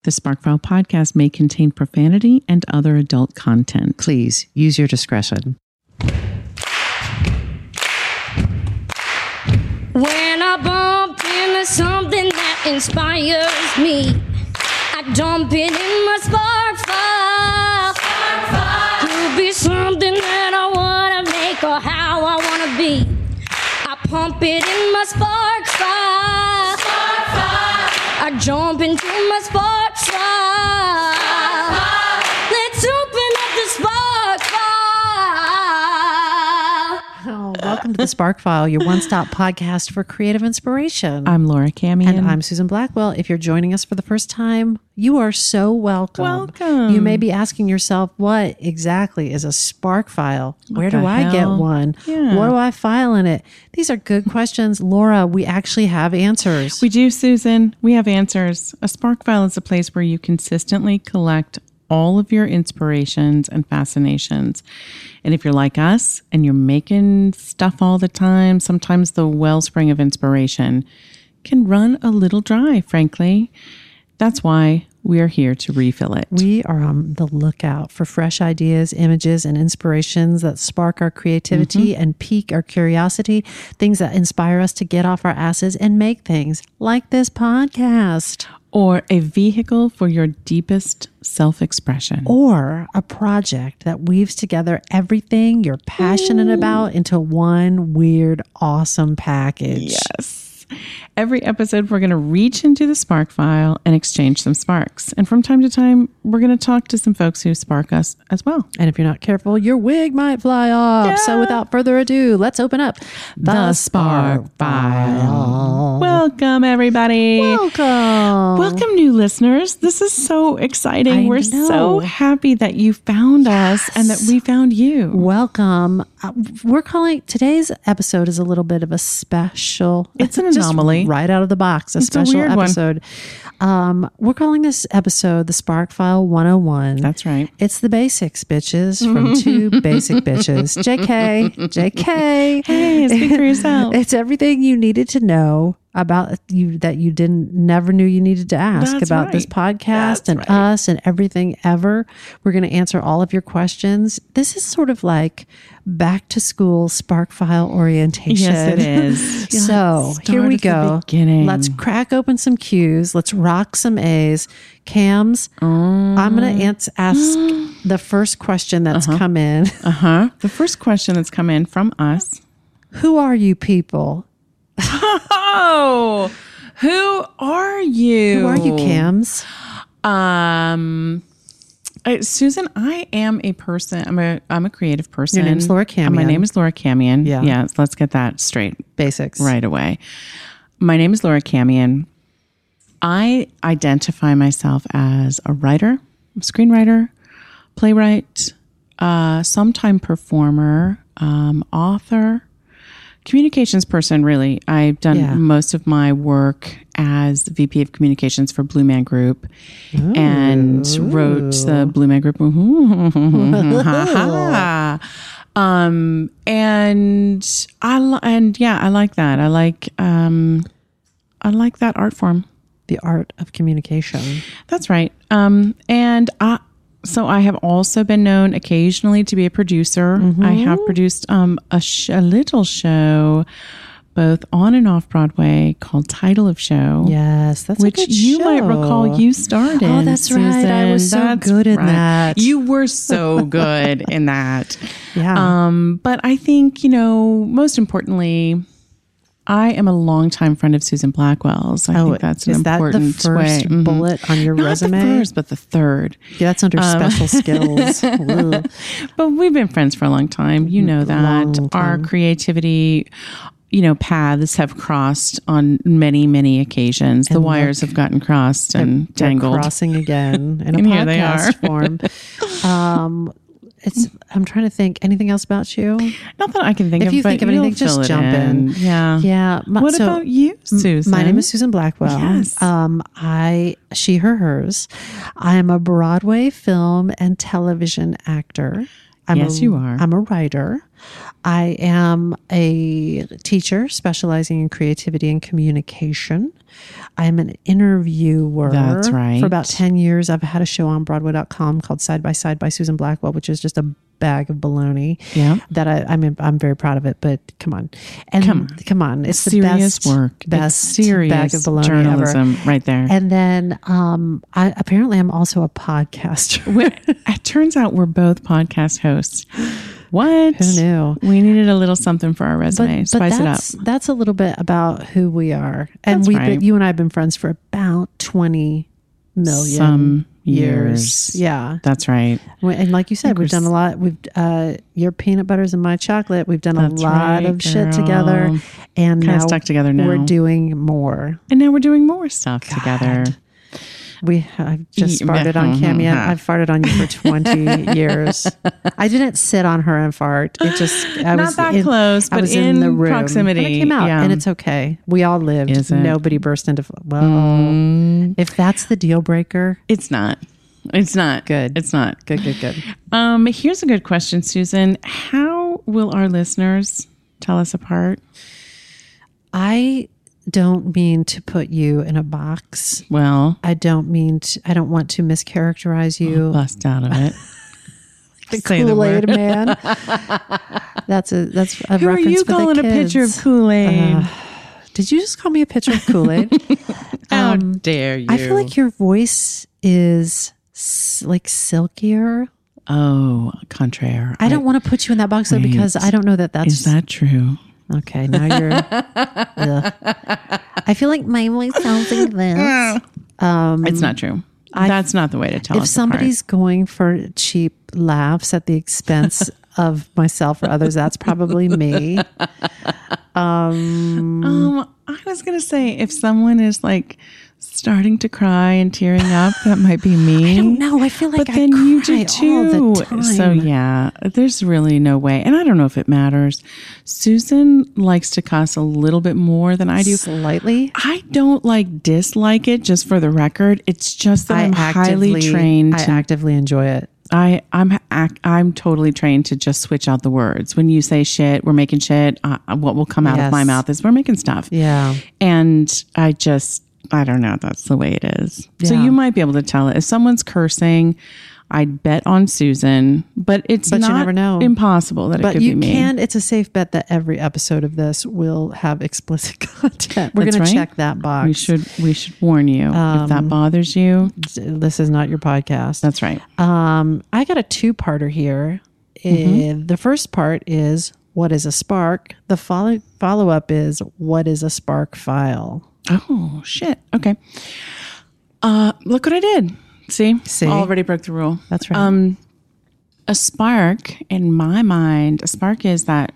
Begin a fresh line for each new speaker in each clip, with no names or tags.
The Sparkfile podcast may contain profanity and other adult content.
Please use your discretion.
When I bump into something that inspires me, I dump it in my spark file. Could be something that I want to make or how I want to be. I pump it in my spark file. I jump into my spark file. Let's open up the spark file.
Oh, welcome to the Spark File, your one-stop podcast for creative inspiration.
I'm Laura Camion.
And I'm Susan Blackwell. If you're joining us for the first time, you are so welcome.
Welcome.
You may be asking yourself, what exactly is a Spark File? Where do
the
I get
hell?
one?
Yeah.
What do I file in it? These are good questions. Laura, we actually have answers.
We do, Susan. We have answers. A Spark File is a place where you consistently collect all of your inspirations and fascinations. And if you're like us and you're making stuff all the time, sometimes the wellspring of inspiration can run a little dry, frankly. That's why we are here to refill it.
We are on the lookout for fresh ideas, images, and inspirations that spark our creativity and pique our curiosity, things that inspire us to get off our asses and make things like this podcast.
Or a vehicle for your deepest self-expression.
Or a project that weaves together everything you're passionate about into one weird, awesome package.
Yes. Every episode, we're going to reach into the Spark File and exchange some sparks. And from time to time, we're going to talk to some folks who spark us as well.
And if you're not careful, your wig might fly off.
Yeah.
So without further ado, let's open up
The Spark File. Welcome, everybody.
Welcome.
Welcome, new listeners. This is so exciting.
I
We're
know.
so happy that you found us and that we found you.
Welcome. We're calling today's episode is a little bit of a special.
It's an
just
anomaly.
right out of the box. A
It's a
special
weird one.
episode. We're calling this episode the Spark File 101.
That's right.
It's the basics, bitches, from two basic bitches. JK.
Hey, speak for yourself.
It's everything you needed to know about you that you never knew you needed to ask
That's
about this
right.
podcast
That's
and
right.
us and everything ever. We're going to answer all of your questions. This is sort of like back to school Spark File orientation.
Yes, it is. Yeah,
So
let's
here
start
we
at the
go.
beginning.
Let's crack open some Q's. Let's rock some A's. Cams, I'm going to ask the first question that's come in.
The first question that's come in from us.
Who are you people?
Oh, who are you?
Who are you, Cams?
Susan, I am a person. I'm a creative person.
Your name's Laura Camion.
My name is Laura Camion.
Yeah.
Yes, let's get that straight
Basics.
right away. My name is Laura Camion. I identify myself as a writer, screenwriter, playwright, sometime performer, author, communications person, really. I've done most of my work as VP of Communications for Blue Man Group and wrote the Blue Man Group. I like that. I like that art form.
The art of communication.
That's right. So I have also been known occasionally to be a producer. I have produced a little show, both on and off Broadway, called Title of Show.
Yes, that's
which
a good
you
show.
might recall you starred in.
Oh, that's right. I was so
That's
good in
right.
that.
You were so good in that.
Yeah.
But I think, most importantly, I am a longtime friend of Susan Blackwell's. I think that's an
is
important
that the first
way.
bullet on your
Not
resume?
the first, but the third.
Yeah, that's under special skills. Ooh.
But we've been friends for a long time. You know that.
Long
Our
time.
creativity, paths have crossed on many, many occasions. The wires have gotten crossed and
They're
tangled.
crossing again in a
And here they
podcast form. I'm trying to think. Anything else about you?
Not that I can think
If
of,
you
but
think of anything,
you'll
just
fill it
jump in.
Yeah.
Yeah.
What about you, Susan?
My name is Susan Blackwell.
Yes.
She, her, hers. I am a Broadway film and television actor.
Yes, you are.
I'm a writer. I am a teacher specializing in creativity and communication. I'm an interviewer.
That's right.
For about 10 years, I've had a show on Broadway.com called Side by Side by Susan Blackwell, which is just a bag of baloney.
Yeah.
That I'm very proud of it, but come on. And come on. It's the
serious
best
work.
Best
It's serious
bag of baloney
journalism
ever.
right there.
And then I'm also a podcaster.
It turns out we're both podcast hosts. What?
Who knew?
We needed a little something for our resume. Spice it up.
That's a little bit about who we are. And you and I have been friends for about 20 million
Some years.
Yeah.
That's right.
And like you said, we've done a lot. Your peanut butters and my chocolate. We've done a lot of shit together. And
Kinda
now
stuck together now.
we're doing more.
And now we're doing more stuff together.
I've just farted on Cammy. I've farted on you for 20 years. I didn't sit on her and fart. I
Not that close, but
I was
in
the room.
proximity.
But it came out,
yeah.
and it's okay. We all lived.
Is it?
Nobody burst into. If that's the deal breaker,
It's not. It's not.
Good.
It's not.
good.
Here's a good question, Susan. How will our listeners tell us apart?
I don't mean to put you in a box.
Well,
I don't want to mischaracterize you.
bust out of it.
The
Say the
Kool-Aid
word.
man. That's a
Who are
reference
you
for the
calling a picture of
kids.
Kool-Aid?
Did you just call me a picture of Kool-Aid?
How dare you?
I feel like your voice is like silkier.
Oh, contraire.
I don't want to put you in that box though, because I don't know that that's.
Is that true?
Okay, now you're. Ugh. I feel like my voice sounds like this.
It's not true. That's not the way to tell
If
us
somebody's going for cheap laughs at the expense of myself or others, that's probably me.
I was going to say, if someone is like starting to cry and tearing up, that might be me.
I don't know. I feel like
But then
I
you
cry
do too.
all the time.
So yeah, there's really no way. And I don't know if it matters. Susan likes to cuss a little bit more than I do.
Slightly.
I don't dislike it, just for the record. It's just that I'm highly trained.
I actively enjoy it.
I'm totally trained to just switch out the words. When you say shit, we're making shit. What will come out of my mouth is we're making stuff.
Yeah.
And I don't know. That's the way it is. So
Yeah.
you might be able to tell it. If someone's cursing, I'd bet on Susan, but it's
But you
not
never know.
impossible that it
But
could
you
be me.
can, it's a safe bet that every episode of this will have explicit content. We're
That's
going to
right.
check that box.
We should warn you if that bothers you.
This is not your podcast.
That's right.
I got a two-parter here. The first part is, what is a spark? The follow-up is, what is a spark file?
Oh shit. Okay. Look what I did. See? Already broke the rule.
That's right.
A spark, in my mind, a spark is that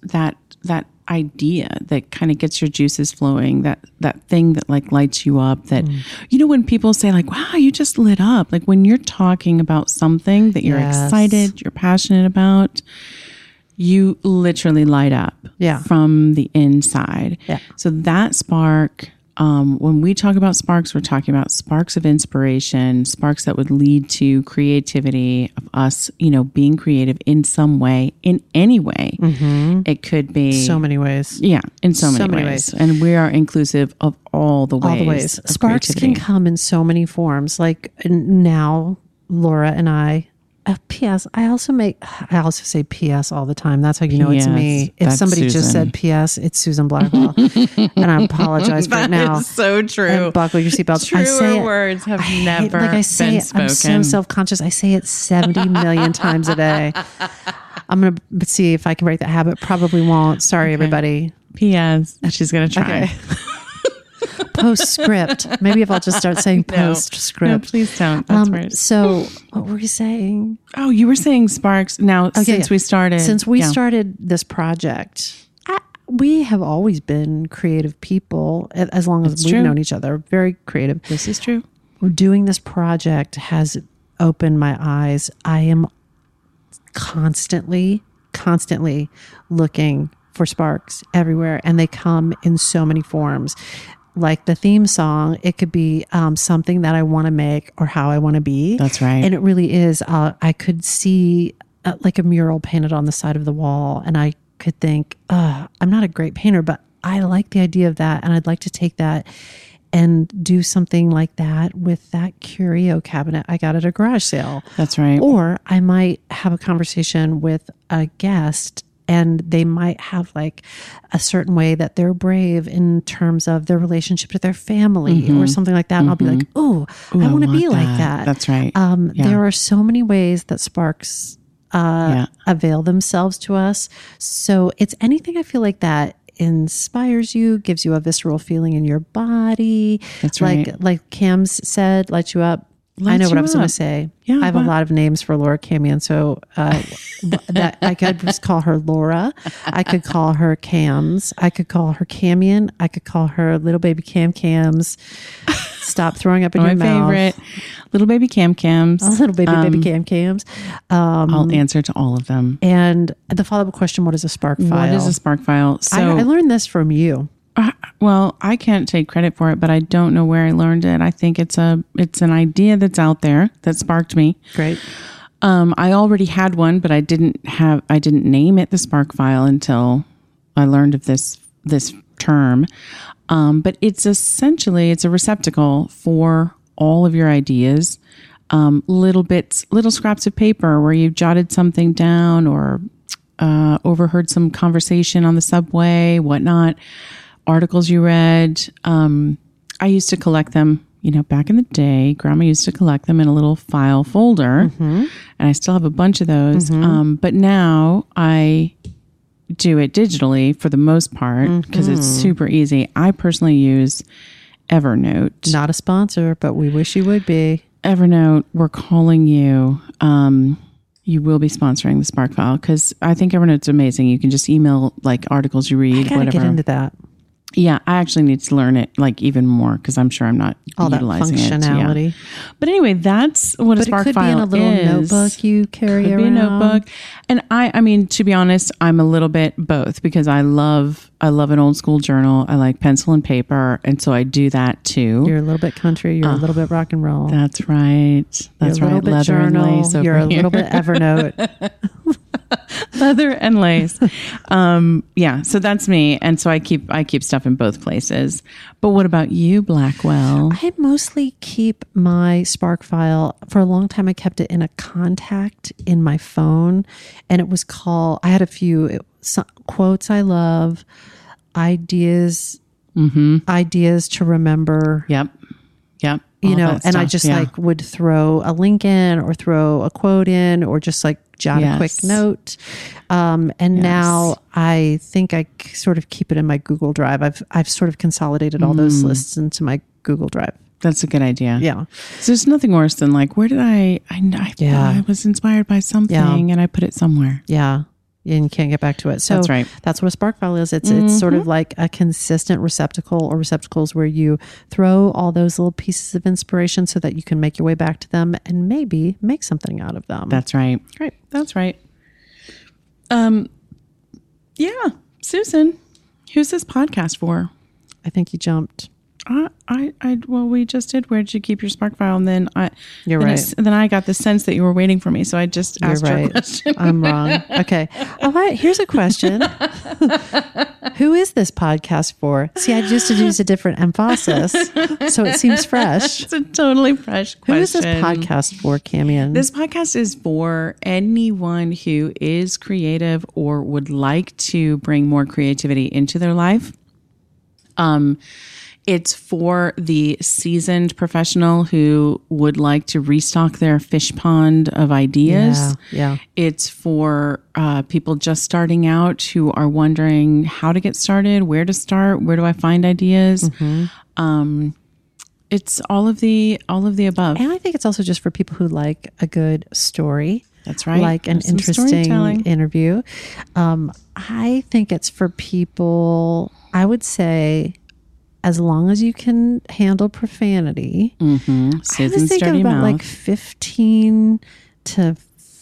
idea that kind of gets your juices flowing, that thing that lights you up, that when people say wow, you just lit up, when you're talking about something that you're excited, you're passionate about, you literally light up from the inside. Yeah. So that spark, when we talk about sparks, we're talking about sparks of inspiration, sparks that would lead to creativity, of us, being creative in some way, in any way. It could be
so many ways.
Yeah, in so many ways. And we are inclusive of all the ways. Of
Sparks
creativity.
can come in so many forms. Like now, Laura and I. P.S. I also say P.S. all the time. That's how you know it's me. If
that's
somebody just
Susan.
said P.S., it's Susan Blackwell, and I apologize for it now.
That is so true.
And buckle your seatball's.
Truer words have never been spoken.
I'm so self-conscious. I say it 70 million times a day. I'm going to see if I can break that habit. Probably won't. Sorry, everybody.
P.S. She's going to try.
Okay. Postscript. Maybe if I'll just start saying postscript.
No, please don't. That's worse.
So what were you saying?
Oh, you were saying sparks. Now, since we started.
Since we started this project, we have always been creative people as long as we've known each other. Very creative.
This is true.
Doing this project has opened my eyes. I am constantly looking for sparks everywhere, and they come in so many forms. Like the theme song, it could be something that I want to make or how I want to be.
That's right.
And it really is. I could see like a mural painted on the side of the wall, and I could think, I'm not a great painter, but I like the idea of that, and I'd like to take that and do something like that with that curio cabinet I got at a garage sale.
That's right.
Or I might have a conversation with a guest, and they might have like a certain way that they're brave in terms of their relationship to their family or something like that. And I'll be like, oh, I want to be like that.
That's right.
There are so many ways that sparks avail themselves to us. So it's anything I feel like that inspires you, gives you a visceral feeling in your body.
That's right.
Like Cam's said, lights you up. I know what I was going to say.
Yeah,
I have a lot of names for Laura Camion, so that I could just call her Laura. I could call her Cams. I could call her Camion. I could call her Little Baby Cams. Stop throwing up in your mouth.
My favorite, Little Baby Cams.
Little baby Cams.
I'll answer to all of them.
And the follow-up question: what is a spark file?
What is a spark file? So
I learned this from you.
Well, I can't take credit for it, but I don't know where I learned it. I think it's an idea that's out there that sparked me.
Great.
I already had one, but I didn't name it the spark file until I learned of this term. But it's essentially, it's a receptacle for all of your ideas. Little scraps of paper where you jotted something down or overheard some conversation on the subway, whatnot. Articles you read. I used to collect them, back in the day. Grandma used to collect them in a little file folder, and I still have a bunch of those. But now I do it digitally for the most part because it's super easy. I personally use Evernote.
Not a sponsor, but we wish you would be.
Evernote, we're calling you. You will be sponsoring the Spark File because I think Evernote's amazing. You can just email like articles you read,
I gotta
whatever.
Get into that.
Yeah, I actually need to learn it like even more because I'm sure I'm not
all
utilizing
that functionality.
It. Yeah. But anyway, that's what a Spark File is.
It could be in a little notebook you carry around.
Could be a notebook. And I mean, to be honest, I'm a little bit both because I love an old school journal. I like pencil and paper, and so I do that too.
You're a little bit country. You're a little bit rock and roll.
That's right. That's
you're a
right.
Bit
Leather
journal.
and lace over
You're a
here.
little bit Evernote.
Leather and lace. So that's me. And so I keep stuff in both places. But what about you, Blackwell?
I mostly keep my Spark File. For a long time, I kept it in a contact in my phone. And it was called, I had a few quotes I love, ideas to remember.
Yep.
And I just would throw a link in or throw a quote in or just like jot a quick note. Now I think I sort of keep it in my Google Drive. I've sort of consolidated all those lists into my Google Drive.
That's a good idea.
Yeah.
So there's nothing worse than like, where did I was inspired by something and I put it somewhere.
Yeah. And you can't get back to it. So
that's right.
That's what a Spark File is. It's sort of like a consistent receptacle or receptacles where you throw all those little pieces of inspiration so that you can make your way back to them and maybe make something out of them.
That's right.
Right.
That's right. Yeah. Susan, who's this podcast for?
I think you jumped.
Well, we just did. Where did you keep your Spark File? And then
You're right.
Then I got the sense that you were waiting for me, so I just asked
You're right.
you a question.
I'm wrong. Okay. All right. Here's a question. Who is this podcast for? See, I just used a different emphasis, so it seems fresh.
It's a totally fresh question.
Who is this podcast for, Camion?
This podcast is for anyone who is creative or would like to bring more creativity into their life. It's for the seasoned professional who would like to restock their fish pond of ideas.
Yeah.
It's for people just starting out who are wondering how to get started, where to start, where do I find ideas. It's all of the above.
And I think it's also just for people who like a good story.
That's right.
Like an interesting interview. I think it's for people, I would say, as long as you can handle profanity.
Susan's
I was thinking
dirty
about
mouth.
like 15 to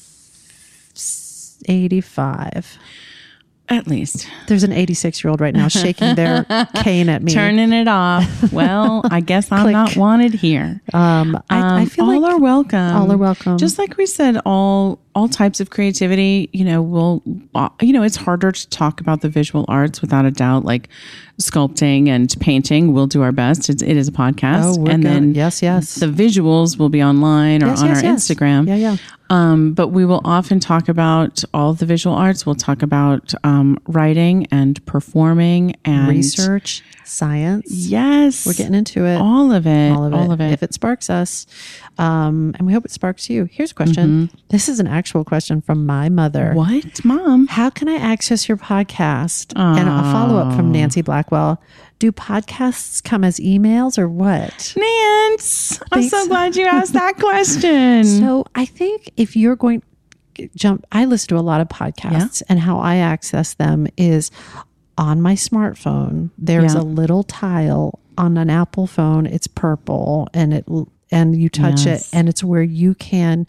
85.
At least.
There's an 86-year-old right now shaking their cane at me.
Turning it off. Well, I guess I'm not wanted here.
I feel
all
like
are welcome.
all are welcome.
Just like we said, all all types of creativity. It's harder to talk about the visual arts without a doubt, like sculpting and painting. We'll do our best. It is a podcast.
Oh, and then yes.
The visuals will be online or on our Instagram.
Yeah.
But we will often talk about all the visual arts. We'll talk about writing and performing and
research, science.
Yes.
We're getting into it.
All of it.
If it sparks us. And we hope it sparks you. Here's a question.
Mm-hmm.
This is an actual question from my mother.
What, Mom?
How can I access your podcast? And a follow-up from Nancy Blackwell. Do podcasts come as emails or what?
Nance, I'm
Thanks.
so glad you asked that question.
So I think if you're going to jump, I listen to a lot of podcasts, and how I access them is on my smartphone. There's a little tile on an Apple phone. It's purple, and you touch it, and it's where you can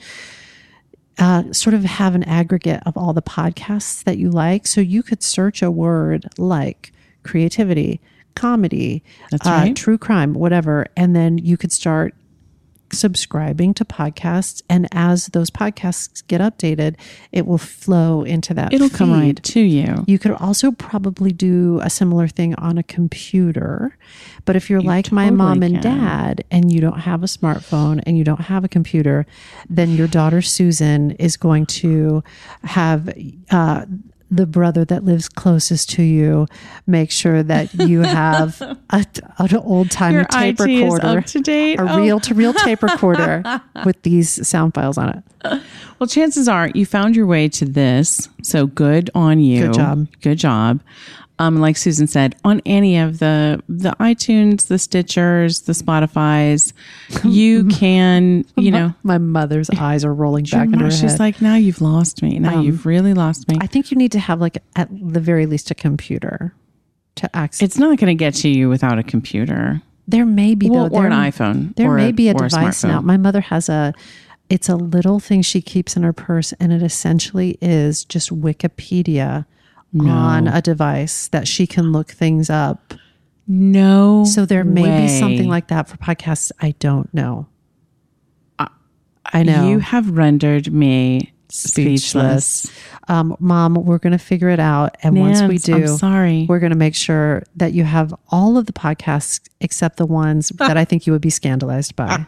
sort of have an aggregate of all the podcasts that you like. So you could search a word like creativity, comedy,
That's right.
true crime, whatever. And then you could start subscribing to podcasts. And as those podcasts get updated, it will flow into that
It'll come
feed.
right to you.
You could also probably do a similar thing on a computer. But if you're like my
totally
mom and
can.
dad and you don't have a smartphone and you don't have a computer, then your daughter Susan is going to have the brother that lives closest to you make sure that you have an old-timey
Your
tape
IT is
recorder,
up to date.
a reel-to-reel tape recorder with these sound files on it.
Well, chances are you found your way to this. So good on you.
Good job.
Good job. Like Susan said, on any of the iTunes, the Stitchers, the Spotifys, you can,
My mother's eyes are rolling back into her
she's
head.
like, now you've lost me. Now you've really lost me.
I think you need to have, like, at the very least, a computer to access.
It's not going to get to you without a computer.
There may be, though.
Or an iPhone.
There
or
may be a
or
device
smartphone.
now. My mother has it's a little thing she keeps in her purse, and it essentially is just Wikipedia on a device that she can look things up.
No.
So there may be
way.
something like that for podcasts. I don't know. I know.
You have rendered me speechless.
Mom, we're going to figure it out. And once we
Nance,
do,
I'm sorry.
we're going to make sure that you have all of the podcasts except the ones that I think you would be scandalized by.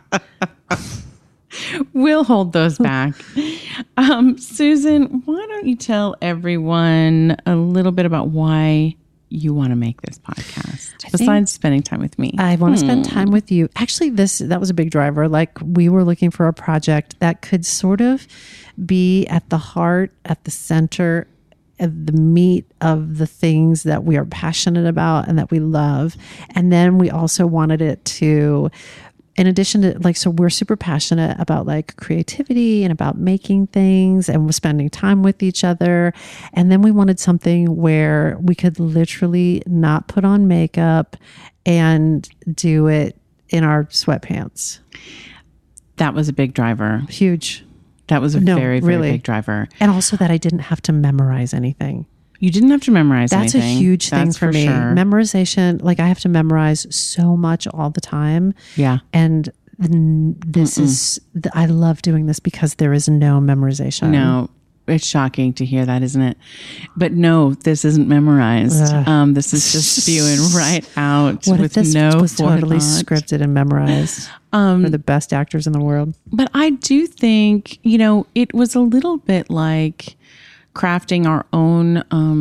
We'll hold those back. Susan, why don't you tell everyone a little bit about why you want to make this podcast, besides spending time with me?
I want to spend time with you. Actually, that was a big driver. Like, we were looking for a project that could sort of be at the heart, at the center of the meat of the things that we are passionate about and that we love. And then we also wanted it to, in addition to, like, so we're super passionate about, like, creativity and about making things, and we're spending time with each other. And then we wanted something where we could literally not put on makeup and do it in our sweatpants.
That was a big driver.
Huge.
That was a very, very big driver.
And also that I didn't have to memorize anything.
You didn't have to memorize
That's
anything.
a huge thing
That's
for me.
Sure.
Memorization, like, I have to memorize so much all the time.
Yeah.
And this is, I love doing this because there is no memorization.
No, it's shocking to hear that, isn't it? But no, this isn't memorized. This is just spewing right out
What
with
if this
no
was totally
forethought.
scripted and memorized? We're the best actors in the world.
But I do think, it was a little bit like crafting our own,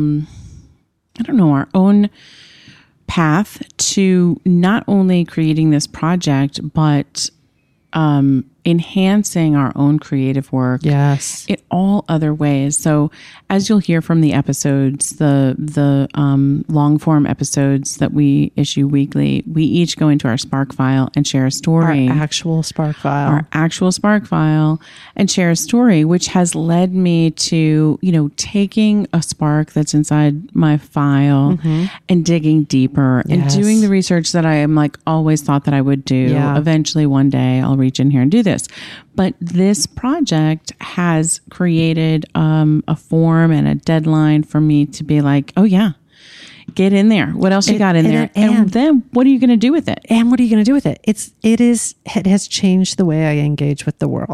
our own path to not only creating this project, but enhancing our own creative work.
Yes.
In all other ways. So as you'll hear from the episodes, the long form episodes that we issue weekly, we each go into our Spark file and share a story.
Our actual Spark file.
Our actual Spark file and share a story, which has led me to, taking a Spark that's inside my file and digging deeper and doing the research that I am always thought that I would do.
Yeah.
Eventually one day I'll reach in here and do this. But this project has created a form and a deadline for me to be like, oh yeah, get in there. What else you got in there? And then what are you going to do with it?
And what are you going to do with it? It has changed the way I engage with the world.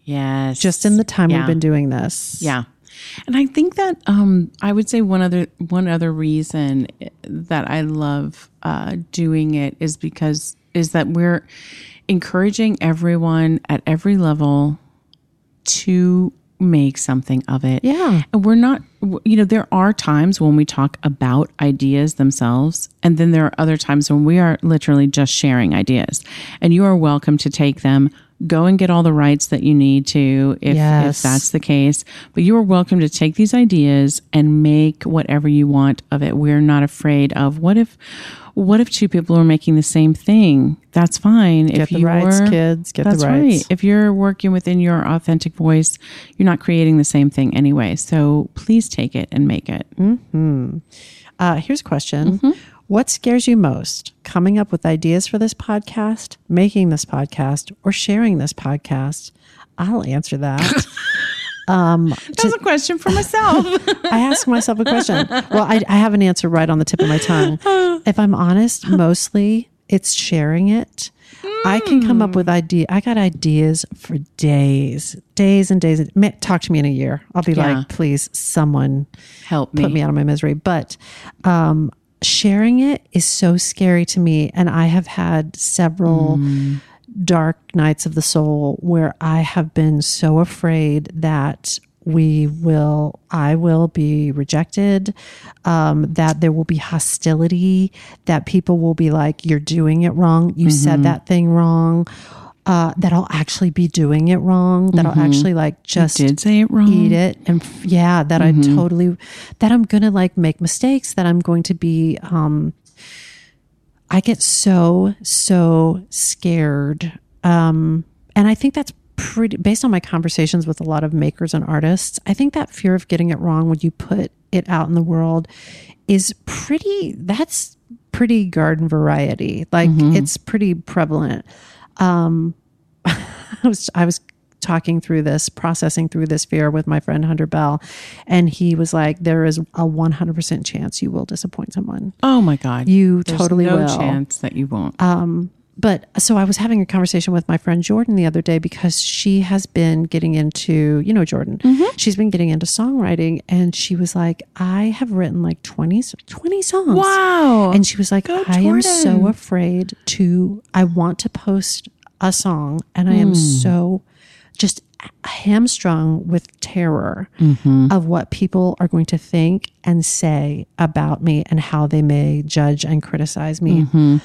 Yes.
just in the time
Yeah.
we've been doing this.
Yeah. And I think that I would say one other reason that I love doing it is that we're encouraging everyone at every level to make something of it.
Yeah.
And we're not, there are times when we talk about ideas themselves, and then there are other times when we are literally just sharing ideas. And you are welcome to take them, go and get all the rights that you need to if that's the case. But you are welcome to take these ideas and make whatever you want of it. We're not afraid of what if two people are making the same thing? That's fine.
Get the rights, kids. Get the rights.
That's right. If you're working within your authentic voice, you're not creating the same thing anyway. So please take it and make it.
Here's a question. What scares you most? Coming up with ideas for this podcast, making this podcast, or sharing this podcast? I'll answer that.
That's a question for myself.
I ask myself a question. Well, I have an answer right on the tip of my tongue. If I'm honest, mostly it's sharing it. I can come up with I got ideas for days and days. Talk to me in a year. I'll be like, please, someone
help me.
Put me out of my misery. But sharing it is so scary to me. And I have had several dark nights of the soul where I have been so afraid that I will be rejected, that there will be hostility, that people will be like, you're doing it wrong. You said that thing wrong. That I'll actually be doing it wrong, that I'll actually like just
did say it wrong.
Eat it. And that that I'm going to like make mistakes, that I'm going to be, I get so scared. And I think that's based on my conversations with a lot of makers and artists. I think that fear of getting it wrong when you put it out in the world is that's pretty garden variety. Like it's pretty prevalent. I was processing through this fear with my friend Hunter Bell, and he was like, there is a 100% chance you will disappoint someone.
Oh my God.
There's totally
no
will.
chance that you won't.
But so I was having a conversation with my friend Jordan the other day, because she has been getting into, Jordan, she's been getting into songwriting, and she was like, I have written like 20 songs.
Wow.
And she was like, I am so afraid I want to post a song, and I am so just hamstrung with terror of what people are going to think and say about me, and how they may judge and criticize me.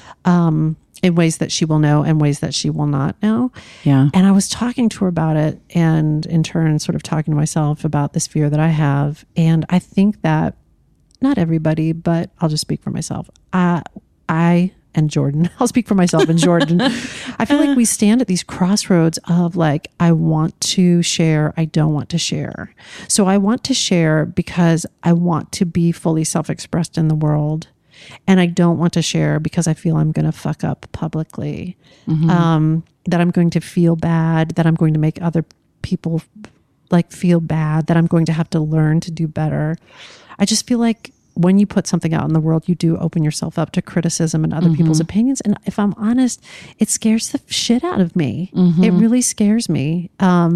In ways that she will know and ways that she will not know.
Yeah.
And I was talking to her about it, and in turn sort of talking to myself about this fear that I have. And I think that not everybody, but I'll just speak for myself. I and Jordan, I'll speak for myself and Jordan. I feel like we stand at these crossroads of like, I want to share, I don't want to share. So I want to share because I want to be fully self-expressed in the world. And I don't want to share because I feel I'm going to fuck up publicly, that I'm going to feel bad, that I'm going to make other people like feel bad, that I'm going to have to learn to do better. I just feel like when you put something out in the world, you do open yourself up to criticism and other people's opinions. And if I'm honest, it scares the shit out of me. It really scares me.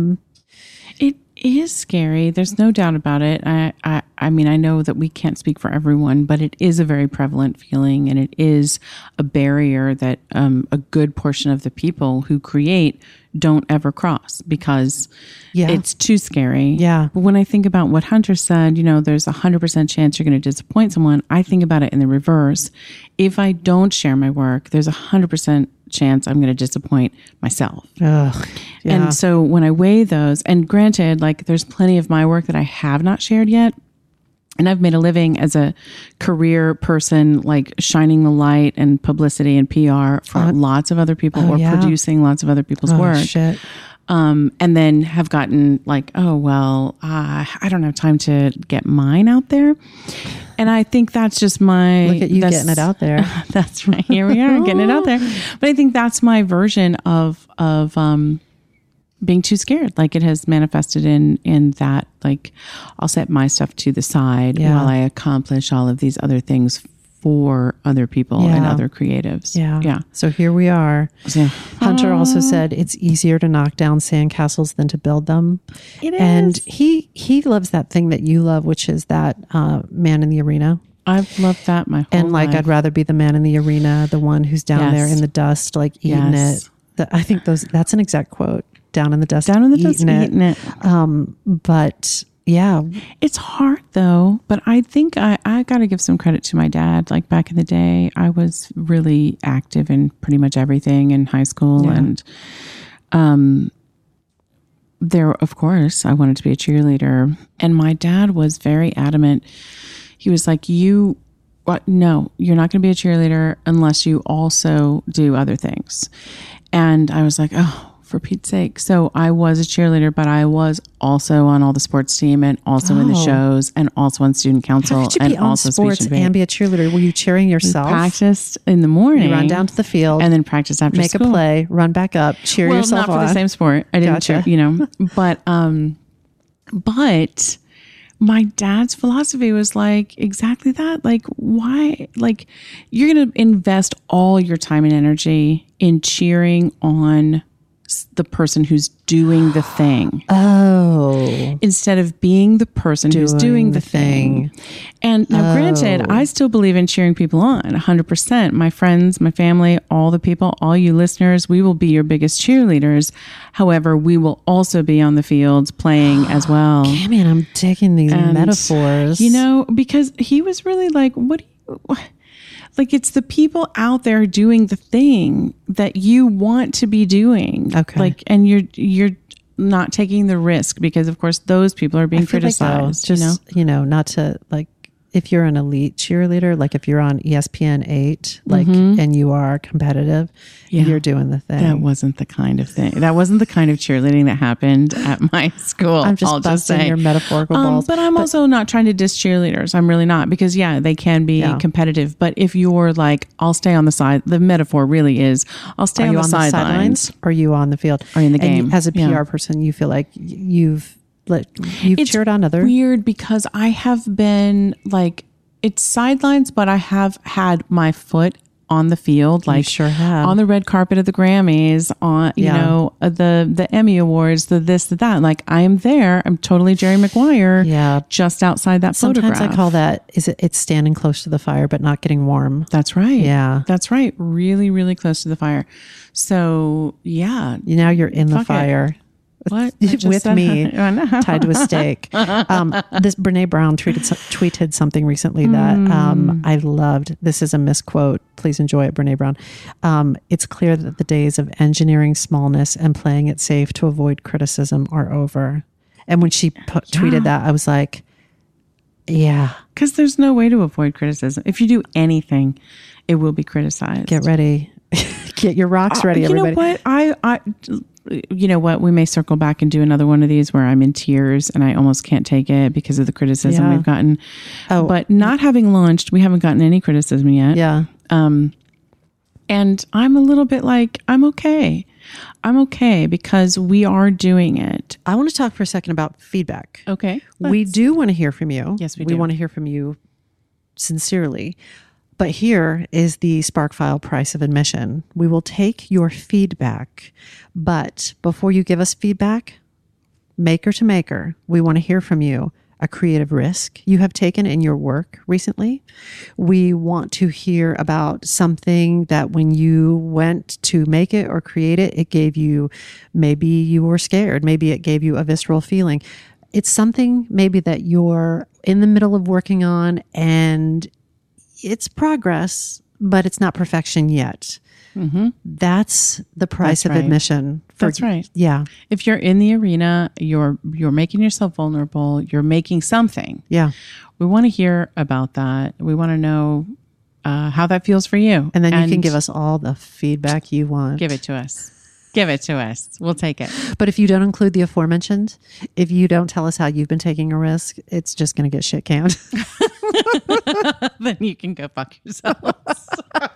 It is scary. There's no doubt about it. I mean, I know that we can't speak for everyone, but it is a very prevalent feeling, and it is a barrier that a good portion of the people who create don't ever cross because it's too scary.
Yeah.
But when I think about what Hunter said, there's 100% chance you're going to disappoint someone. I think about it in the reverse. If I don't share my work, there's 100% chance I'm going to disappoint myself.
Ugh, yeah.
And so when I weigh those, and granted, like there's plenty of my work that I have not shared yet. And I've made a living as a career person, like shining the light and publicity and PR for lots of other people producing lots of other people's work.
Shit.
And then have gotten like, I don't have time to get mine out there. And I think that's just my...
Look at you getting it out there.
That's right. Here we are getting it out there. But I think that's my version of being too scared. Like it has manifested in that, like I'll set my stuff to the side while I accomplish all of these other things for other people and
Yeah.
other creatives.
Yeah.
Yeah.
So here we are.
So,
Hunter also said it's easier to knock down sandcastles than to build them.
It
And
is.
he loves that thing that you love, which is that man in the arena.
I've loved that my whole
And like,
life.
I'd rather be the man in the arena, the one who's down there
Yes.
in the dust, like eating
Yes.
it. I think that's an exact quote. Down in the dust,
Down in the dust, eating it.
But yeah,
It's hard though, but I think I got to give some credit to my dad. Like back in the day, I was really active in pretty much everything in high school.
Yeah.
And there, of course, I wanted to be a cheerleader. And my dad was very adamant. He was like, no, you're not going to be a cheerleader unless you also do other things. And I was like, oh, for Pete's sake. So I was a cheerleader, but I was also on all the sports team and also in the
Oh.
shows and also on student council
how could you
and
be on
also
sports
speech and
and be a cheerleader? Were you cheering yourself?
practiced in the morning.
You run down to the field
and then practice after
make
school.
a play, run back up, cheer
Well,
yourself
not for
on.
the same sport. I didn't
Gotcha.
cheer, but my dad's philosophy was like exactly that. Like, why? Like, you're going to invest all your time and energy in cheering on the person who's doing the thing
Oh,
instead of being the person who's doing the thing. And now, granted, I still believe in cheering people on 100%. My friends, my family, all the people, all you listeners, we will be your biggest cheerleaders. However, we will also be on the fields playing as well.
man, I'm digging these
And,
metaphors.
because he was really like, what do you, like, it's the people out there doing the thing that you want to be doing.
Okay.
Like, and you're not taking the risk because of course those people are being
I feel like, though,
criticized,
just not to like, if you're an elite cheerleader, like if you're on ESPN 8, like, and you are competitive,
Yeah.
you're doing the thing.
That wasn't the kind of thing. That wasn't the kind of cheerleading that happened at my school.
I'm just
I'll
busting
say.
your metaphorical balls.
But I'm also not trying to diss cheerleaders. I'm really not, because they can be
Yeah.
competitive. But if you're like, I'll stay on the side. The metaphor really is, I'll stay
Are
on
you
the
on the
sidelines.
sidelines or are you on the field?
Or in the
And
game.
as a PR
Yeah.
person, you feel like you've
It's
cheered on other.
Weird because I have been like, it's sidelines, but I have had my foot on the field, like
sure have.
on the red carpet of the Grammys, on
Yeah.
the Emmy Awards, the this, the that. Like I am there. I'm totally Jerry Maguire.
Yeah.
just outside that
Sometimes
photograph.
I call that it's standing close to the fire but not getting warm.
That's right.
Yeah.
that's right. Really, really close to the fire. So yeah,
Now you're in the
Fuck it.
fire.
what I just
With
said-
me
I know.
tied to a stake. This Brene Brown tweeted something recently that I loved. This is a misquote. Please enjoy it, Brene Brown. It's clear that the days of engineering smallness and playing it safe to avoid criticism are over. And when she tweeted that, I was like, yeah,
Because there's no way to avoid criticism. If you do anything, it will be criticized.
get ready. Get your rocks ready, everybody.
You know what? You know what? We may circle back and do another one of these where I'm in tears and I almost can't take it because of the criticism
Yeah.
we've gotten.
Oh.
But not having launched, we haven't gotten any criticism yet.
Yeah.
And I'm a little bit like, I'm okay. I'm okay because we are doing it.
I want to talk for a second about feedback.
Okay.
We do want to hear from you.
Yes, we
We
do.
want to hear from you sincerely. But here is the SparkFile price of admission. We will take your feedback. But before you give us feedback, maker to maker, we want to hear from you. A creative risk you have taken in your work recently. We want to hear about something that when you went to make it or create it, it gave you, maybe you were scared, maybe it gave you a visceral feeling. It's something maybe that you're in the middle of working on and it's progress, but it's not perfection yet. That's the price
That's
of
right.
admission.
That's right.
Yeah.
If you're in the arena, you're making yourself vulnerable. You're making something.
Yeah.
We want to hear about that. We want to know how that feels for you.
And then you can give us all the feedback you want.
Give it to us. Give it to us. We'll take it.
But if you don't include the aforementioned, if you don't tell us how you've been taking a risk, it's just going to get shit canned.
Then you can go fuck yourselves.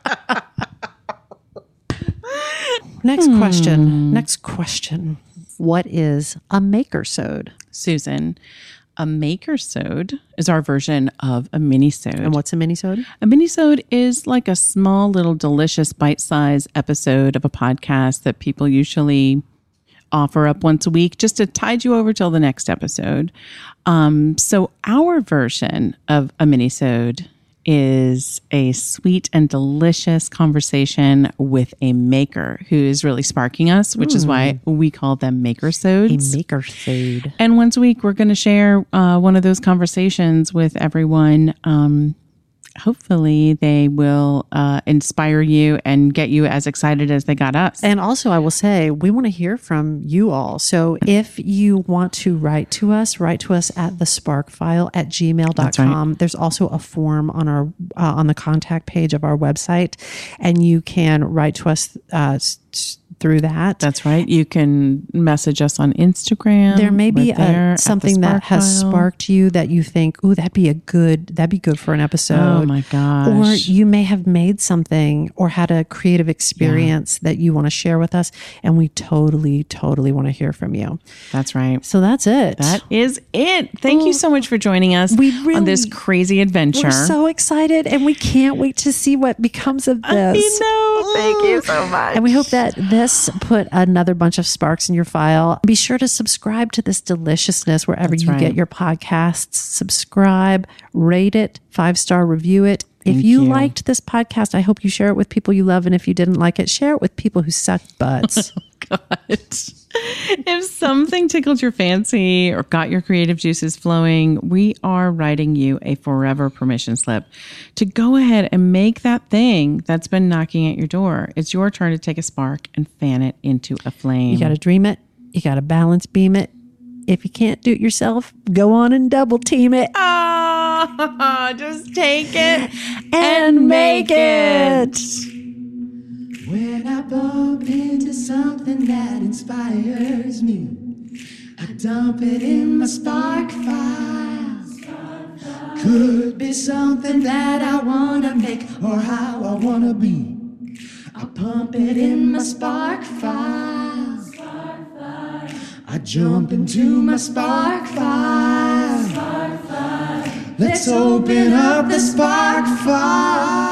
Next question. What is a makersode?
Susan, A makersode is our version of a minisode.
And what's a minisode?
A minisode is like a small little delicious bite-sized episode of a podcast that people usually offer up once a week just to tide you over till the next episode. So our version of a minisode is a sweet and delicious conversation with a maker who is really sparking us, which is why we call them makersodes.
A makersode.
And once a week, we're going to share one of those conversations with everyone. Hopefully, they will inspire you and get you as excited as they got us.
And also, I will say, we want to hear from you all. So if you want to write to us at thesparkfile@gmail.com.
That's right.
There's also a form on our on the contact page of our website, and you can write to us through that.
That's right. You can message us on Instagram.
There may be something that has
File.
sparked you that you think, "Ooh, that'd be good for an episode."
Oh my gosh.
Or you may have made something or had a creative experience that you want to share with us, and we totally want to hear from you.
That's right.
So that's it.
That is it. Thank you so much for joining us on this crazy adventure.
We're so excited, and we can't wait to see what becomes of this.
I know. Thank you so much.
And we hope that this put another bunch of sparks in your file. Be sure to subscribe to this deliciousness wherever you get your podcasts. Subscribe, rate it, 5-star review it. If you liked this podcast, I hope you share it with people you love. And if you didn't like it, share it with people who suck butts.
God. If something tickled your fancy or got your creative juices flowing, we are writing you a forever permission slip to go ahead and make that thing that's been knocking at your door. It's your turn to take a spark and fan it into a flame.
You got to dream it. You got to balance beam it. If you can't do it yourself, go on and double team it.
Just take it
and make it.
When I bump into something that inspires me, I dump it in my spark file. Could be something that I wanna make or how I wanna be. I pump it in my spark file. I jump into my spark file. Let's open up the spark file.